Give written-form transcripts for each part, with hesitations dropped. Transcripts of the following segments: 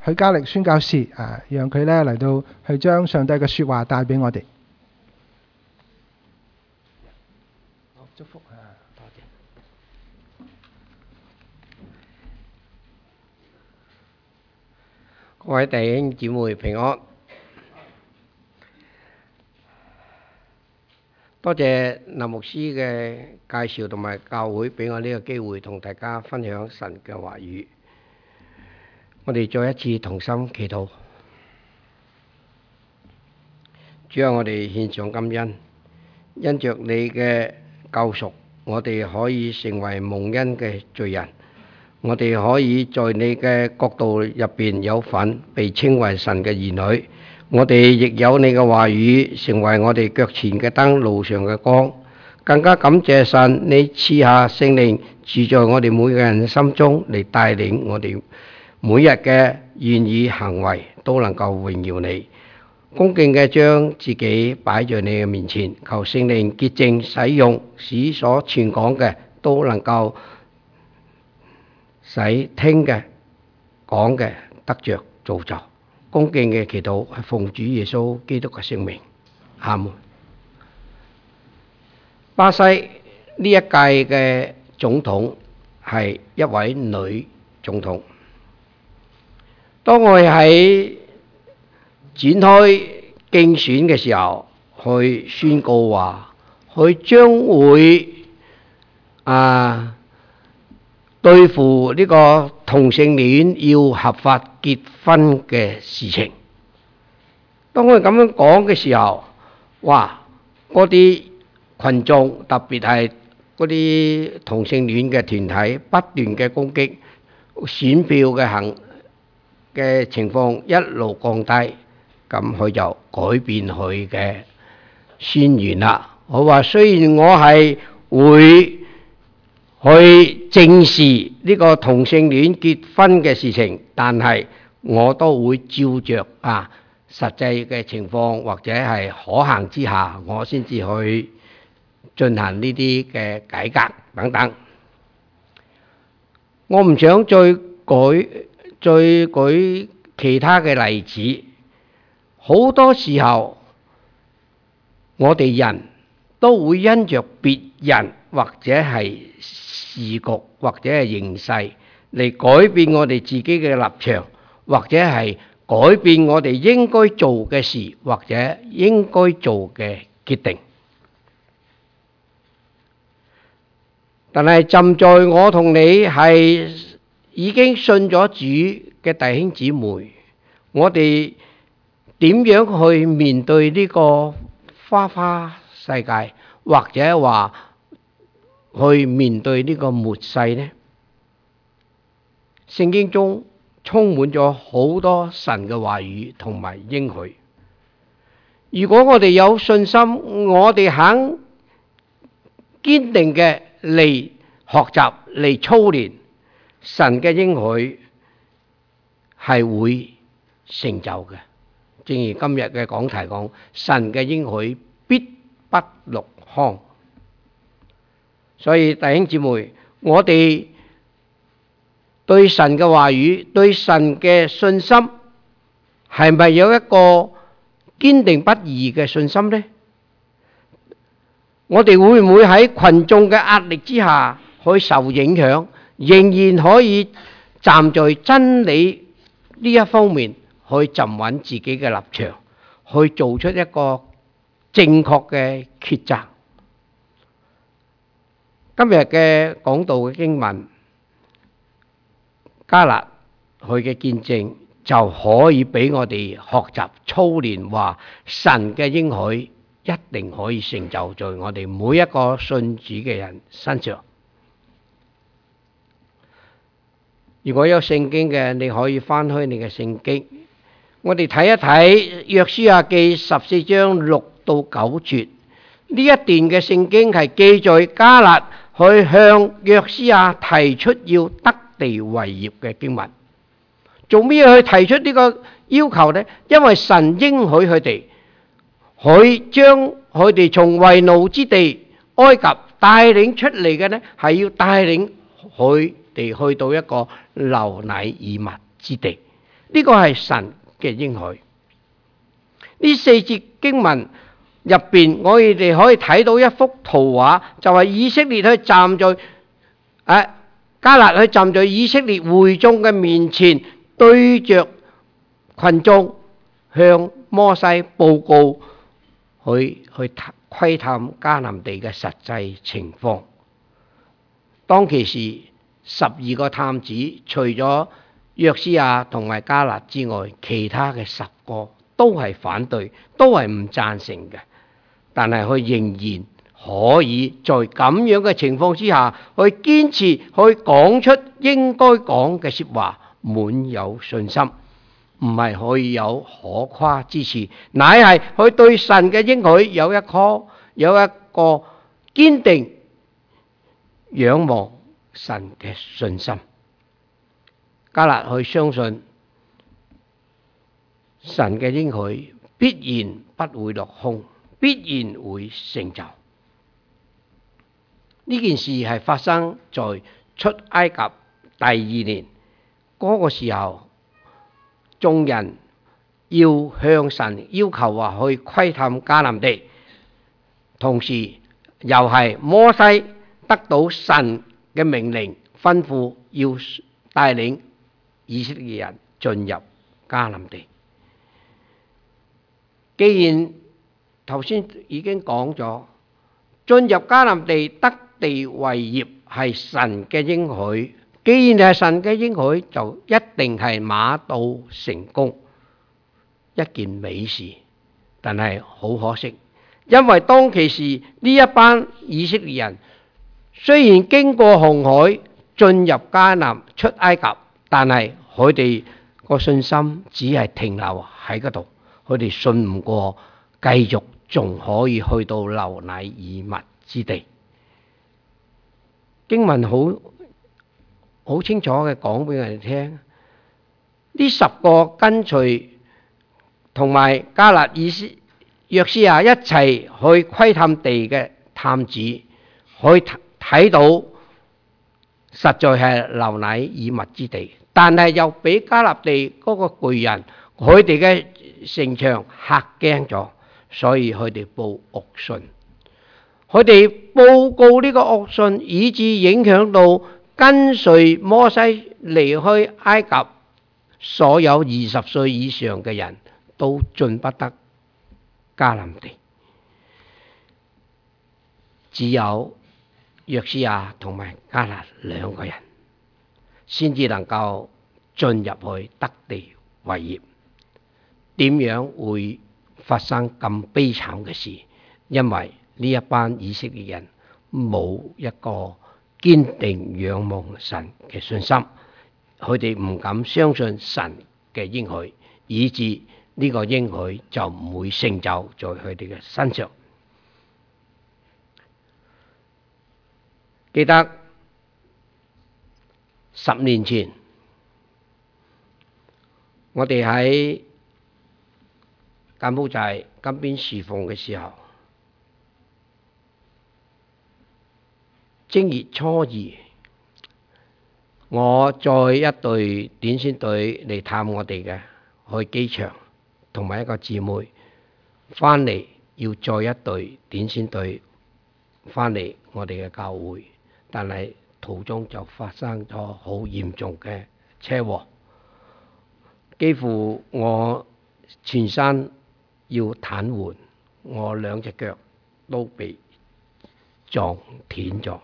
許嘉力宣教士讓佢咧嚟到去將上帝嘅說話帶俾我哋。好，祝福啊！多謝各位弟兄姊妹平安。多謝林牧師嘅介紹同埋教會俾我呢個機會同大家分享神嘅話語。我哋再一次同心祈禱。主啊，我哋獻上感恩，因着你嘅救贖，我哋可以成為蒙恩嘅罪人，我哋可以在你嘅國度入邊有份，被稱為神嘅兒女。我哋亦有你嘅話語，成為我哋腳前嘅燈，路上嘅光。更加感謝神，你賜下聖靈住在我哋每個人心中，嚟帶領我哋每日嘅言語行為都能夠榮耀你。恭敬嘅將自己擺在你嘅面前，求聖靈潔淨使用，使所傳講嘅都能夠使聽嘅講嘅得着造就。恭敬嘅祈禱係奉主耶穌基督嘅聖名，阿門。巴西呢一屆嘅總統係一位女總統。當我哋喺展開競選嘅時候，去宣告話，佢將會對付呢個同性戀要合法結婚嘅事情。當我哋咁樣講嘅時候，哇！嗰啲群眾，特別係嗰啲同性戀嘅團體，不斷嘅攻擊，選票嘅情況一路降低，咁佢就改變佢嘅宣言啦。佢話雖然我係會去正視呢個同性戀結婚嘅事情，但係我都會照着實際嘅情況或者係可行之下，我先至去進行呢啲嘅改革等等。我唔想再舉其他嘅例子。好多時候我哋人都會因着別人或者係時局或者係形勢嚟改變我哋自己嘅立場，或者係改變我哋應該做嘅事或者應該做嘅決定。但係站在我同你係已經信咗主嘅弟兄姊妹，我哋點樣去面對呢個花花世界，或者話去面對呢個末世呢？聖經中充滿咗好多神嘅話語同埋應許。如果我哋有信心，我哋肯堅定嘅嚟學習嚟操練，神嘅應許係會成就嘅。正如今日嘅講題講，神嘅應許必不落空。所以弟兄姊妹，我哋對神嘅話語，對神嘅信心，係咪有一個堅定不移嘅信心呢？我哋會唔會喺群眾嘅壓力之下去受影響，仍然可以站在真理呢一方面去站穩自己嘅立場，去做出一個正確嘅抉擇？今日嘅講道嘅經文，迦勒佢嘅見證就可以俾我哋學習操練，話神嘅應許一定可以成就在我哋每一個信主嘅人身上。如果有聖經嘅，你可以翻開你嘅聖經，我哋睇一睇約書亞記14章6到9節。呢一段嘅聖經係記載迦勒去向約書亞提出要得地為業嘅經文。做咩去提出呢個要求呢？因為神應許佢哋，佢將佢哋從為奴之地埃及帶領出嚟嘅呢，係要帶領佢哋去到一個流奶與蜜之地。 呢個係神嘅應許。呢四節經文入邊，我哋可以睇到一幅圖畫，就係以色列去站在迦勒去站在以色列會眾嘅面前，對着群眾向摩西報告去窺探迦南地嘅實際情況。當其時12個探子，除咗約書亞同埋迦勒之外，其他嘅10個都係反對，都係唔贊成嘅。但係佢仍然可以在咁樣嘅情況之下，去堅持去講出應該講嘅說話，滿有信心，唔係可以有可誇之詞，乃係佢對神嘅應許有一個堅定仰望神嘅信心。迦勒去相信神嘅應許必然不會落空，必然會成就。呢件事係發生在出埃及第2年，嗰個時候眾人要向神要求話去窺探迦南地，同時又係摩西得到神嘅命令，吩咐要帶領以色列人進入迦南地。既然頭先已經講咗，進入迦南地得地為業係神嘅應許，既然係神嘅應許，就一定係馬到成功，一件美事。但係好可惜，因為當其時呢一班以色列人雖然經過紅海進入迦南出埃及，但係佢哋個信心只係停留喺嗰度，佢哋信唔過繼續仲可以去到流奶與蜜之地。經文好清楚嘅講俾我哋聽，呢10個跟隨同埋迦勒、約書亞一齊去窺探地嘅探子，去睇到實在係流奶與蜜之地，但係又俾迦勒地嗰個巨人佢哋嘅城牆嚇驚咗，所以佢哋報惡信。佢哋報告呢個惡信，以致影響到跟隨摩西離開埃及所有20歲以上嘅人都進不得迦南地，只有約書亞同埋迦勒2個人先至能夠進入去得地為業。點樣會發生咁悲慘嘅事？因為呢一班以色列人冇一個堅定仰望神嘅信心，佢哋唔敢相信神嘅應許，以致呢個應許就唔會成就在佢哋嘅身上。記得10年前，我哋喺柬埔寨金邊侍奉嘅時候，正月初2，我載一隊點先隊嚟探我哋嘅，去機場，同埋一個姊妹翻嚟，要載一隊點先隊翻嚟我哋嘅教會，但係途中就發生咗好嚴重嘅車禍，幾乎我全身要癱瘓，我2隻腳都被撞斷咗。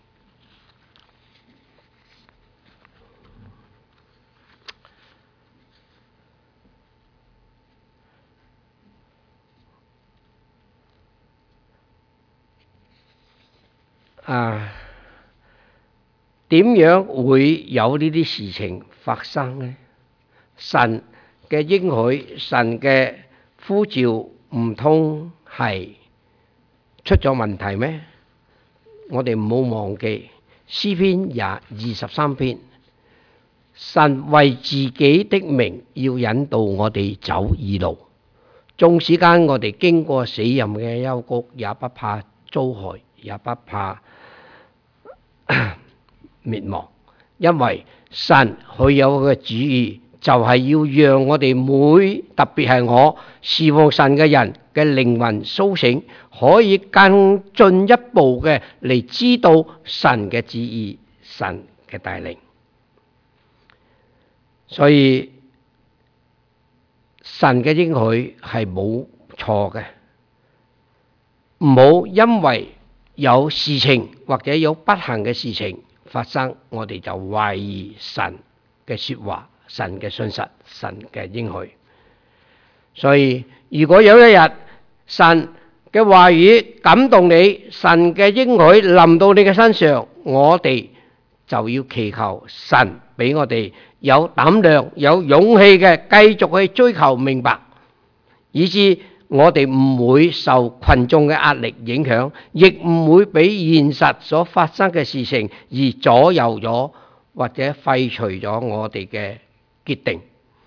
點樣會有呢啲事情發生呢？神嘅應許，神嘅呼召，唔通係出咗問題咩？我哋唔好忘記詩篇23篇，神為自己的名要引導我哋走義路，縱使間我哋經過死蔭嘅幽谷，也不怕遭害，也不怕滅亡，因為神佢有個主意， 就係要讓我哋特別係我侍奉神嘅人嘅靈魂甦醒，可以更進一步嘅嚟知道神嘅旨意、神嘅帶領。所以神嘅應許係冇錯嘅，唔好因為有事情或者有不幸嘅事情發生，我哋就懷疑神嘅說話、神嘅信實、神嘅應許。所以如果有一日神嘅話語感動你，神嘅應許臨到你嘅身上，我哋就要祈求神俾我哋有膽量、有勇氣嘅繼續去追求明白，以致我哋唔會受群眾嘅壓力影響，亦唔會俾現實所發生嘅事情而左右咗或者廢除咗我哋嘅決定。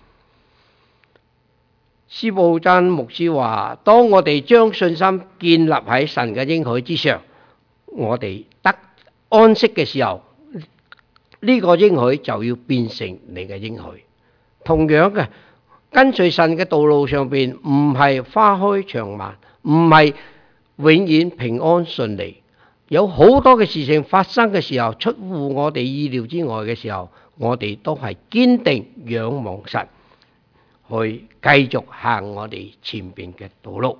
司布真牧師話：當我哋將信心建立喺神嘅應許之上，我哋得安息嘅時候，呢個應許就要變成你嘅應許。同樣嘅，跟隨神嘅道路上邊唔係花開長漫，唔係永遠平安順利，有好多嘅事情發生嘅時候，出乎我哋意料之外嘅時候，我哋都係堅定仰望神，去繼續行我哋前邊嘅道路。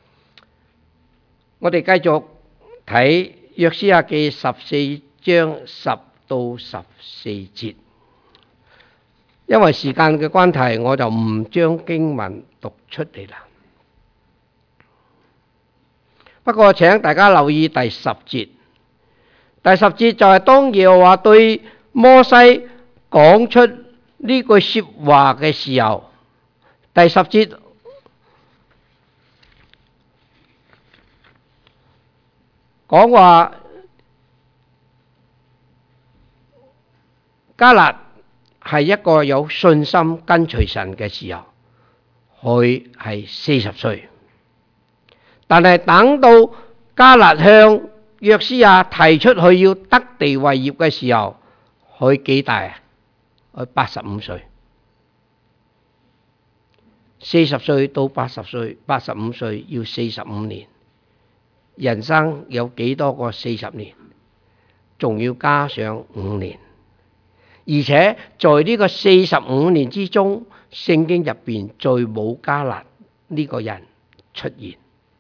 我哋繼續睇約書亞記14章10到14節，因為時間嘅關係，我就唔將經文讀出嚟啦。不過請大家留意第10節，第10節就係當耶和華對摩西講出呢句說話嘅時候，第10節講話迦勒係一個有信心跟隨神嘅時候，佢係40歲，但係等到迦勒向約書亞提出佢要得地為業嘅時候，佢幾大啊？佢85歲。40歲到80歲，85歲要45年，人生有幾多個40年？仲要加上5年，而且在呢個45年之中，聖經入邊再冇迦勒呢個人出現。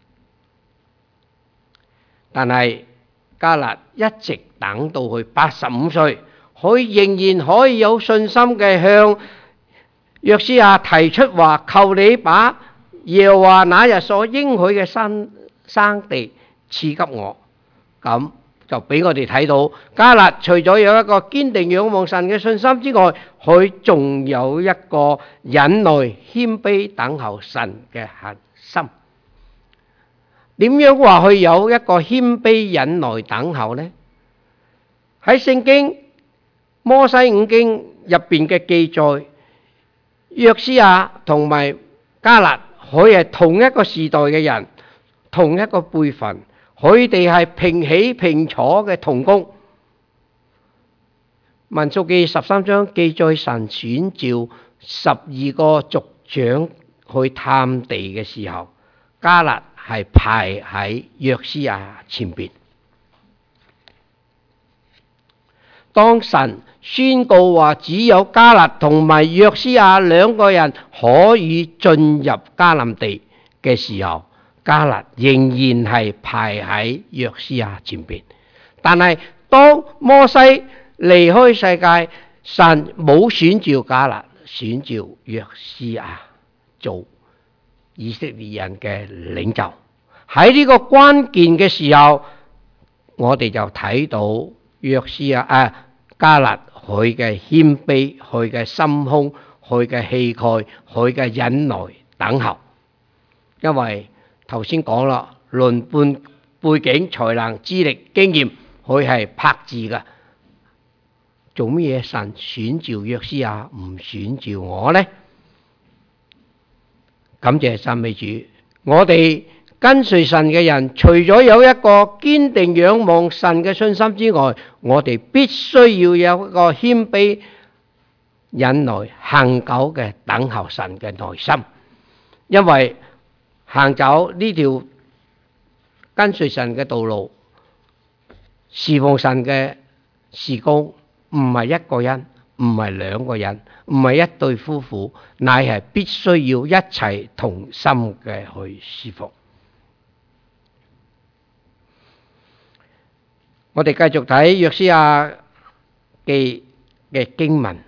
但係迦勒一直等到佢85歲，佢仍然可以有信心嘅向約書亞提出話：求你把耶和華那日所應許嘅生地賜給我。咁就俾我哋睇到迦勒除咗有一個堅定仰望神嘅信心之外，佢仲有一個忍耐謙卑等候神嘅恒心。點樣話佢有一個謙卑忍耐等候呢？喺聖經摩西五經入邊嘅記載，約書亞同埋迦勒，佢係同一個時代嘅人，同一個輩份，佢哋係平起平坐嘅同工。民數記13章記載神選召12個族長去探地嘅時候，迦勒係排喺約書亞前邊。當神宣告話只有迦勒同埋約書亞兩個人可以進入迦南地嘅時候，迦勒仍然係排喺約書亞前邊。但係當摩西離開世界，神冇選召迦勒，選召約書亞做以色列人嘅領袖。喺呢個關鍵嘅時候，我哋就睇到約書亞迦勒佢嘅謙卑、佢嘅心胸、佢嘅氣概、佢嘅忍耐等候。因為頭先講啦，論背景、才能、資歷、經驗，佢係拍字㗎。做乜嘢神選召約書亞，唔選召我呢？感謝讚美主，我哋跟隨神嘅人，除咗有一個堅定仰望神嘅信心之外，我哋必須要有一個謙卑忍耐、恒久嘅等候神嘅耐心。因為行走呢條跟隨神嘅道路，侍奉神嘅事工，唔係一個人，唔係兩個人，唔係一對夫婦，乃係必須要一齊同心嘅去侍奉。我哋繼續睇約書亞記嘅經文，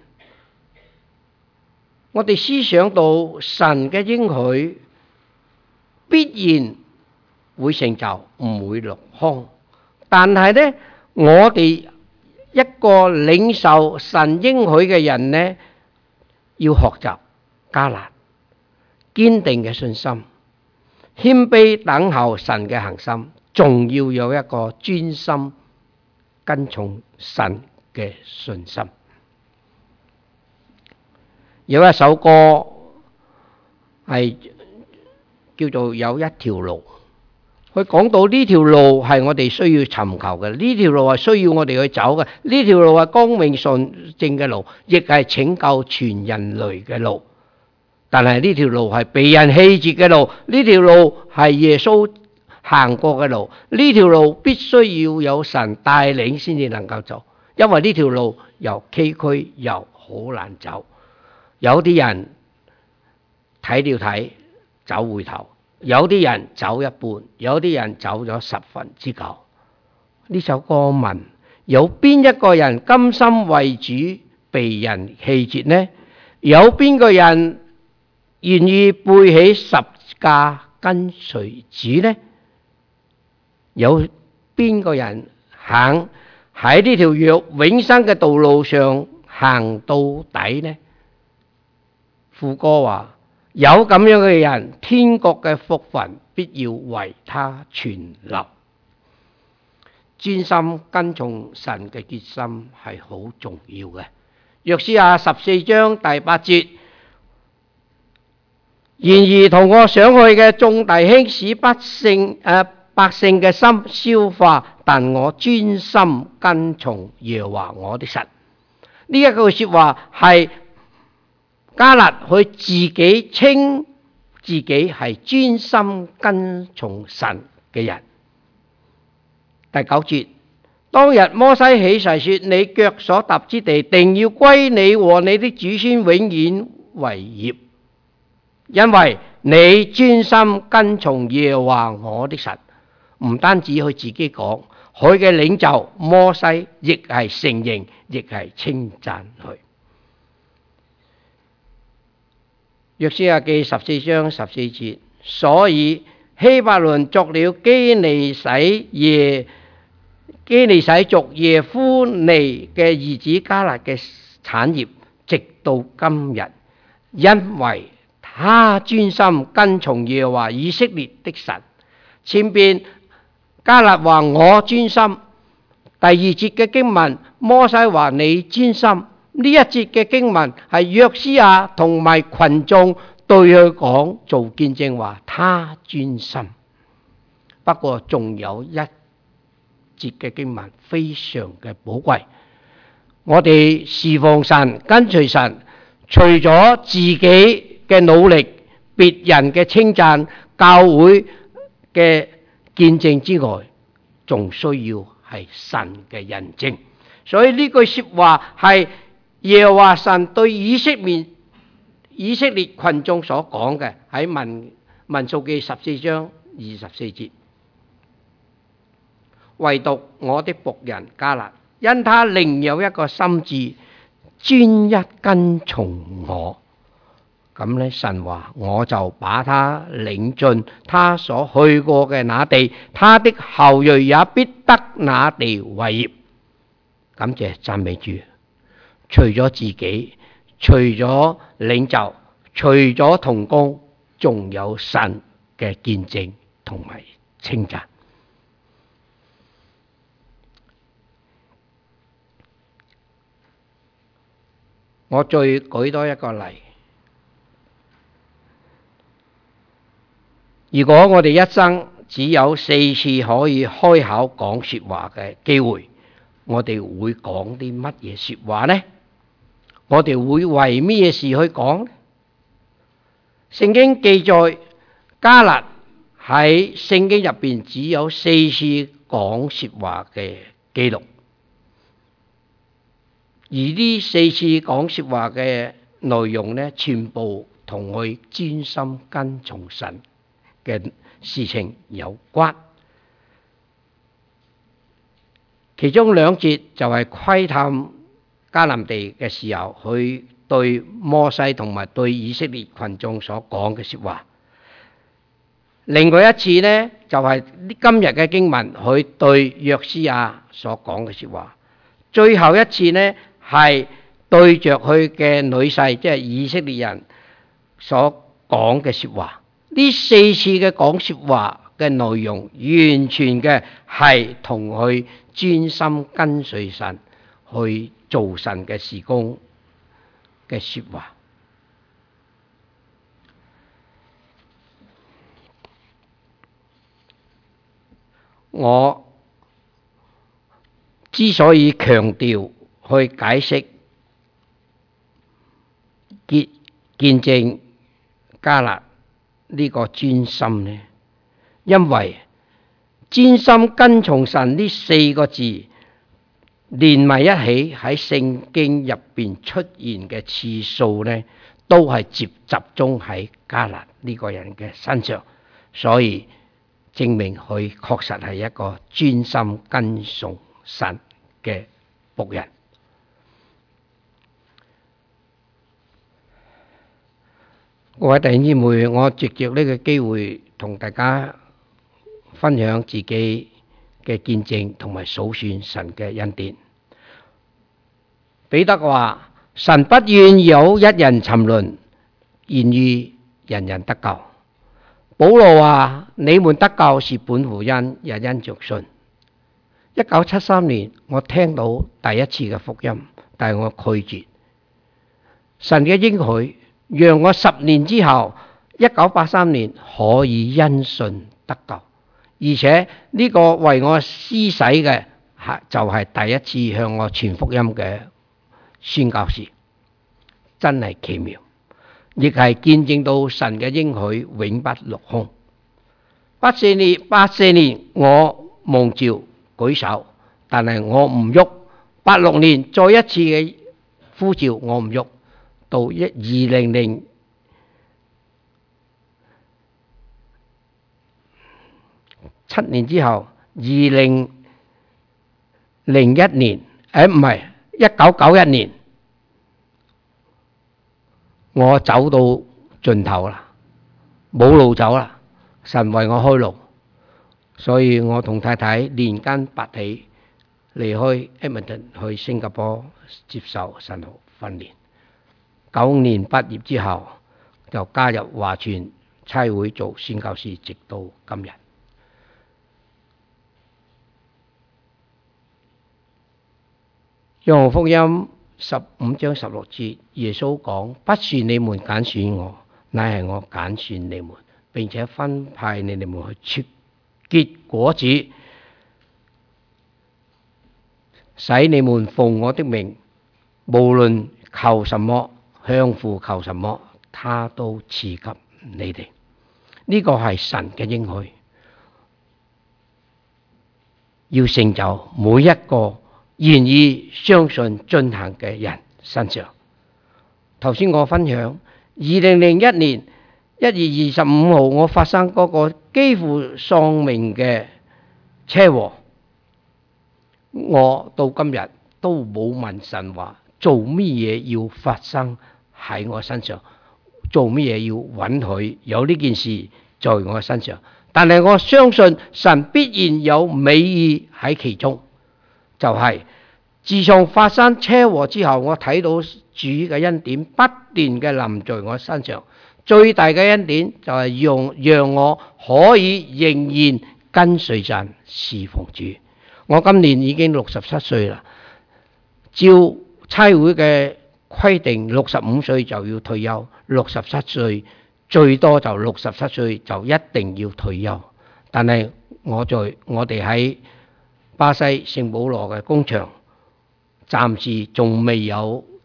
我哋思想到神嘅應許必然會成就，唔會落空。但係呢，我哋一個領受神應許嘅人呢，要學習加勒，堅定嘅信心，謙卑等候神嘅行心，仲要有一個專心跟從神嘅信心。有一首歌係叫做有一條路，佢講到呢條路係我哋需要尋求嘅，呢條路係需要我哋去走嘅，呢條路係光明純正嘅路，亦係拯救全人類嘅路。但係呢條路係被人棄絕嘅路，呢條路係耶穌行過嘅路，呢條路必須要有神帶領先至能夠走，因為呢條路又崎嶇又好難走。有啲人睇了睇走回頭，有啲人走一半，有啲人走咗9/10。呢首歌問：有邊一個人甘心為主被人棄絕呢？有邊個人願意背起十架跟隨主呢？有邊個人肯喺呢條永生嘅道路上行到底呢？副歌話：有咁樣嘅人，天國嘅福分必要為他存留。專心跟從神嘅決心係好重要嘅。約書亞14章第8節：然而同我上去嘅眾弟兄使百姓嘅心消化，但我專心跟從耶和華我的神。呢一句說話係迦勒佢自己稱自己係專心跟從神嘅人。第9節：當日摩西起誓說，你腳所踏之地，定要歸你和你的子孫永遠為業，因為你專心跟從耶和華我的神。唔單止佢自己講，佢嘅領袖摩西亦係承認，亦係稱讚佢。約書亞記14章14節：所以希伯倫作了基尼洗族耶夫尼嘅兒子迦勒嘅產業，直到今日，因為他專心跟從耶和華以色列的神。前邊迦勒話我專心，第2節嘅經文摩西話你專心，呢一節嘅經文係約書亞同埋群眾對佢講做見證，話他專心。不過仲有一節嘅經文非常嘅寶貴，我哋侍奉神跟隨神，除咗自己嘅努力、別人嘅稱讚、教會嘅見證之外，仲需要係神嘅印證。所以呢句說話係耶和華神對以色列群眾所講嘅，喺民數記14章24節。唯獨我的僕人迦勒，因他另有一個心志，專一跟從我。咁呢，神話我就把他領進他所去過嘅那地，他的後裔也必得那地為業。感謝讚美主，除咗自己，除咗領袖，除咗同工，仲有神嘅見證同埋稱讚。我再舉多一個例。如果我哋一生只有4次可以開口講說話嘅機會，我哋會講啲乜嘢說話呢？ 我哋會為咩事去講呢？聖經記載迦勒喺聖經入邊只有4次講說話嘅記錄，而呢4次講說話嘅內容呢，全部同佢專心跟從神嘅事情有關。其中2節就係窺探迦南地嘅時候，佢對摩西同埋對以色列群眾所講嘅說話。另外一次呢，就係今日嘅經文，佢對約書亞所講嘅說話。最後一次呢，係對着佢嘅女婿，即係以色列人所講嘅說話。呢4次嘅講說話嘅內容，完全嘅係同佢專心跟隨神去做神嘅事工嘅說話。我之所以強調去解釋見證迦勒呢個專心呢，因為專心跟從神呢4個字連埋一起喺聖經入邊出現嘅次數呢，都係集中喺迦勒呢個人嘅身上，所以證明佢確實係一個專心跟從神嘅僕人。各位弟兄姊妹，我藉着呢個機會同大家分享自己嘅見證同埋數算神嘅恩典。彼得話：神不願有一人沉淪，願意人人得救。保羅話：你們得救是本乎恩，也因着信。1973年我聽到第一次嘅福音，但係我拒絕。神嘅應許讓我10年之後1983年可以因信得救，而且呢個為我施洗嘅就係第一次向我傳福音嘅宣教士，真係奇妙，亦係見證到神嘅應許永不落空。84年我蒙召舉手，但係我唔喐。86年再一次嘅呼召，我唔喐。到2007年之後，2001年，1991年，我走到盡頭啦，冇路走啦，神為我開路，所以我同太太連根拔起，離開 Edmonton 去新加坡接受神學訓練。95年畢業之後，就加入華傳差會做宣教士，直到今日。約翰福音15章16節，耶穌講：不是你們揀選我，乃係我揀選你們，並且分派你們去結果子，使你們奉我的名，無論求什麼，向父求什麼，他都賜給你哋。呢個係神嘅應許，要成就每一個願意相信進行嘅人身上。頭先我分享2001年1月25號我發生嗰個幾乎喪命嘅車禍，我到今日都冇問神話做乜嘢要發生喺我身上，做乜嘢要允許有呢件事在我身上，但係我相信神必然有美意喺其中。就係自從發生車禍之後，我睇到主嘅恩典不斷嘅臨在我身上。最大嘅恩典就係讓我可以仍然跟隨神侍奉主。我今年已經67歲啦，照差會嘅規定65歲就要退休，67歲最多就67歲就一定要退休。但係我哋喺巴西聖保羅嘅工場，暫時仲未有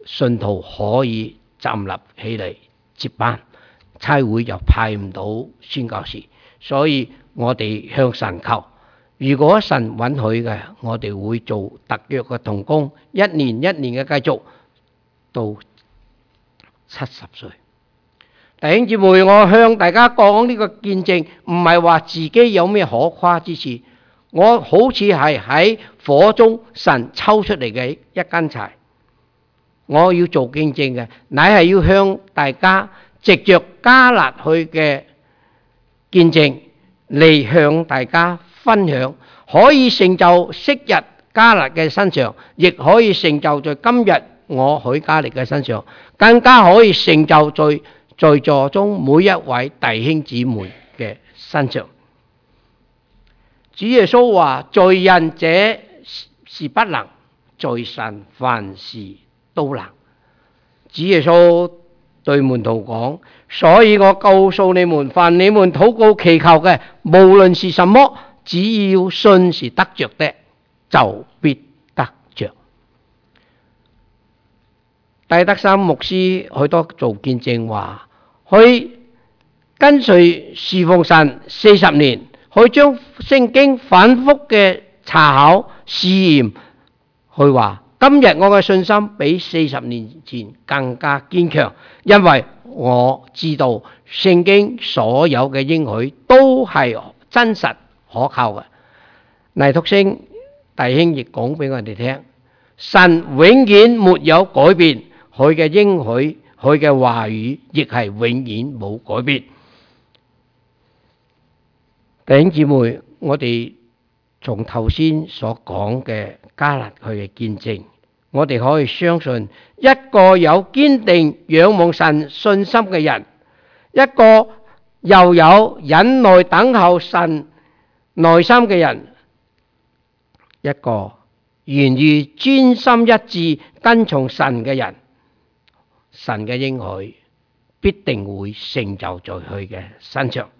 信徒可以站立起嚟接班，差會就派唔到宣教士，所以我哋向神求，如果神允許嘅，我哋會做特約嘅同工，一年一年嘅繼續到70歲。弟兄姊妹，我向大家講呢個見證，唔係話自己有咩可誇之處，我好似係喺火中神抽出嚟嘅一根柴。我要做見證嘅，乃係要向大家藉着迦勒去嘅見證嚟向大家分享，可以成就昔日迦勒嘅身上，亦可以成就在今日我許家力嘅身上，更加可以成就在座中每一位弟兄姊妹嘅身上。主耶穌話：在人這是不能，在神凡事都能。主耶穌對門徒講：所以我告訴你們，凡你們禱告祈求嘅，無論是什麼，只要信是得着的，就必得着。戴德森牧師佢都做見證話，佢跟隨侍奉神40年，佢將聖經反覆嘅查考試驗，佢話今日我嘅信心比40年前更加堅強，因為我知道聖經所有嘅應許都係真實可靠嘅。倪督升弟兄亦講俾我哋聽，神永遠沒有改變，佢嘅應許，佢嘅話語亦係永遠冇改變。弟兄姊妹，我哋從頭先所講嘅迦勒佢嘅見證，我哋可以相信一個有堅定仰望神信心嘅人，一個又有忍耐等候神耐心嘅人，一個願意專心一致跟從神嘅人，神嘅應許必定會成就在佢嘅身上。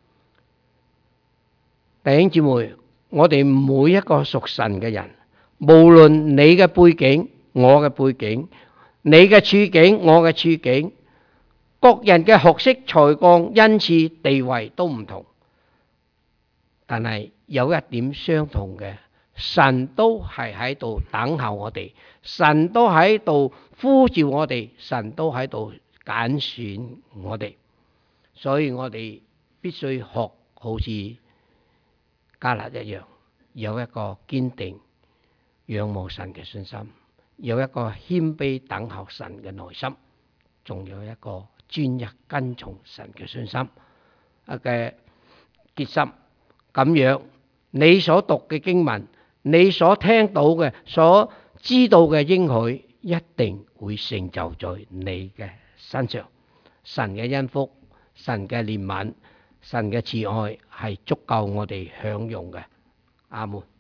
弟兄姊妹，我哋每一個屬神嘅人，無論你嘅背景、我嘅背景、你嘅處境、我嘅處境，各人嘅學識、才幹、恩賜、地位都唔同，但係有一點相同嘅，神都係喺度等候我哋，神都喺度呼召我哋，神都喺度揀選我哋，所以我哋必須學好似迦勒一樣，有一個堅定仰望神嘅信心，有一個謙卑等候神嘅內心，仲有一個專一跟從神嘅信心嘅決心。咁樣你所讀嘅經文，你所聽到嘅、所知道嘅應許，一定會成就在你嘅身上。神嘅恩福、神嘅憐憫、神嘅慈愛係足夠我哋享用嘅。阿門。